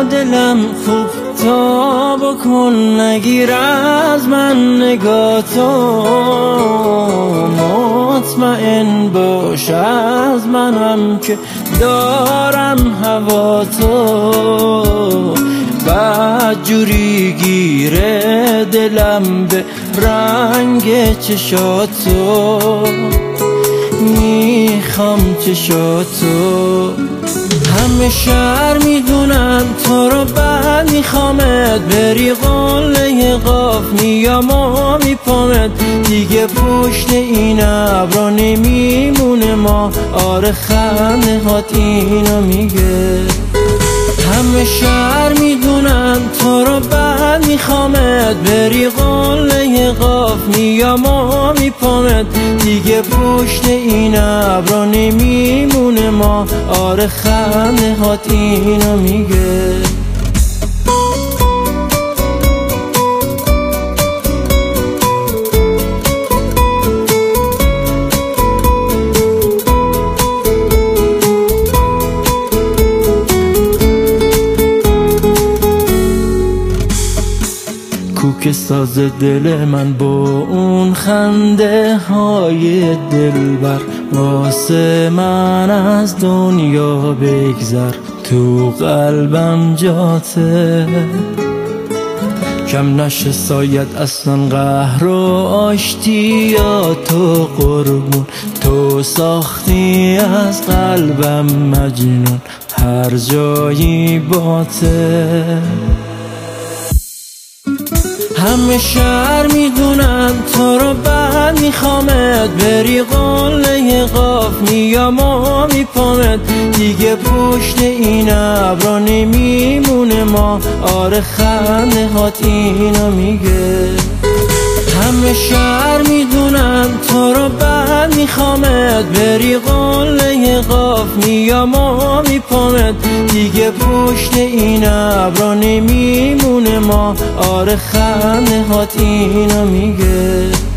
دلم خوب تا بکن، نگیر از من نگاتو، مطمئن باش از منم که دارم هوا تو. بدجوری گیره دلم به رنگ چشاتو، میخوام چشاتو. همه شهر میدونن تو رو بعد میخوامت، بری قله قاف میام و میپامت، دیگه پشت این ابرا نمیمونه ما. آره خنده هات اینو میگه. همه شهر میدونن تو رو بعد میخوامت، بری قله قاف میام و میپامت، دیگه پشت این ابرا نمیمونه ما. آره خنده هات اینو میگه. کوک ساز دل من با اون خنده های دلبر، واسه من از دنیا بگذر، تو قلبم جاته. کم نشه سایت اصلا قهر و آشتیاتو قربون، تو ساختی از قلبم مجنون، هر جایی باته. همه شهر میدونن تو رو بعد میخوامت، بری قله قاف میام و میپامت، دیگه پشت این ابرا نمیمونه ما. آره خنده هات اینو میگه. همه شهر میدونن تو رو بعد میخوامت، بری قله قاف میام و میپامت، دیگه پشت این ابرا نمیمونه ما. آره خنده هات اینو میگه.